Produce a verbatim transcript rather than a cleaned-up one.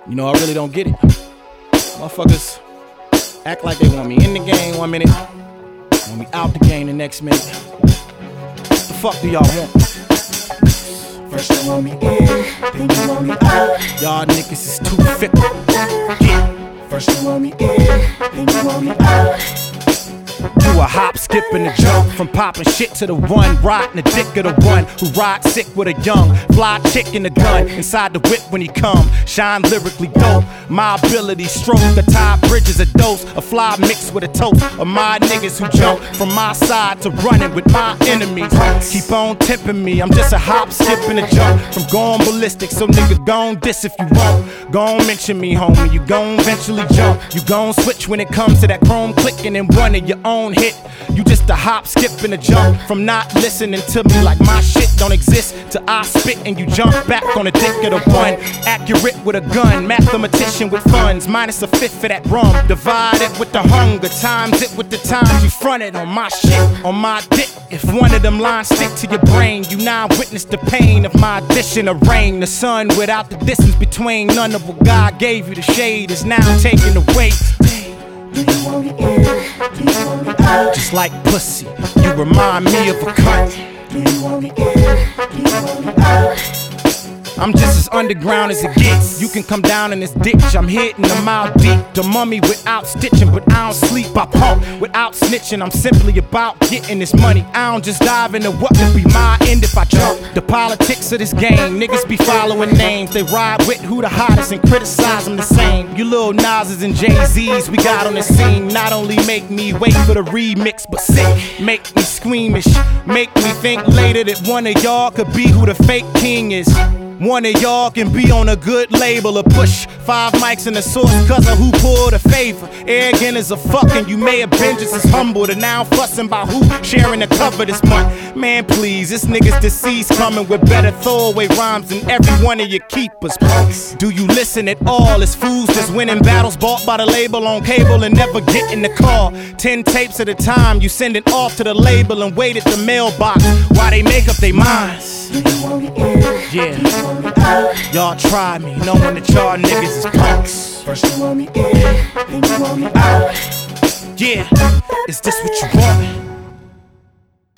You know, I really don't get it. Motherfuckers act like they want me in the game one minute, want me out the game the next minute. What the fuck do y'all want? First you want me in, then you want me out. Y'all niggas is too fickle. Yeah. First you want me in, then you want me out. You a hop, skip, and a jump from popping shit to the one riding the dick of the one who rides sick with a young fly chick in the gun inside the whip when he come. Shine lyrically dope. My ability stroke the tie bridges a dose, a fly mixed with a toast of my niggas who jump from my side to running with my enemies. Keep on tipping me. I'm just a hop, skip, and a jump from going ballistic. So nigga gon' diss if you want. Gon' mention me, homie. You gon' eventually jump. You gon' switch when it comes to that chrome clicking and one of your own hit. You just a hop, skip, and a jump from not listening to me like my shit don't exist to I spit and you jump back on the dick of the one. Accurate with a gun, mathematician with funds, minus a fifth for that rum. Divide it with the hunger, times it with the times you fronted on my shit, on my dick. If one of them lines stick to your brain, you now witness the pain of my addition of rain. The sun without the distance between, none of what God gave you the shade is now taken away. Do you want me in? Do you want me out? Just like pussy, you remind me of a cunt. Do you want me in? Do you want me out? I'm just as underground as it gets. You can come down in this ditch, I'm hitting a mile deep. The mummy without stitching, but I don't sleep. I pump without snitching. I'm simply about getting this money. I don't just dive into what could be my end if I jump. The politics of this game, niggas be following names. They ride with who the hottest and criticize them the same. You little Nas's and Jay-Z's we got on the scene not only make me wait for the remix, but sick, make me squeamish, make me think later that one of y'all could be who the fake king is. One of y'all can be on a good label or push five mics in the source cause of who pulled a favor. Arrogant as a fucking, you may have been just as humble to now fussing about who sharing the cover this month. Man, please, this nigga's deceased coming with better throwaway rhymes than every one of your keepers. Do you listen at all? It's fools that's winning battles bought by the label on cable and never get in the car. Ten tapes at a time, you send it off to the label and wait at the mailbox while they make up their minds. Do you want me in? Yeah. Do you want me out? Y'all try me, knowing that y'all niggas is punks. First you want me in, then you want me out. Yeah, is this what you want?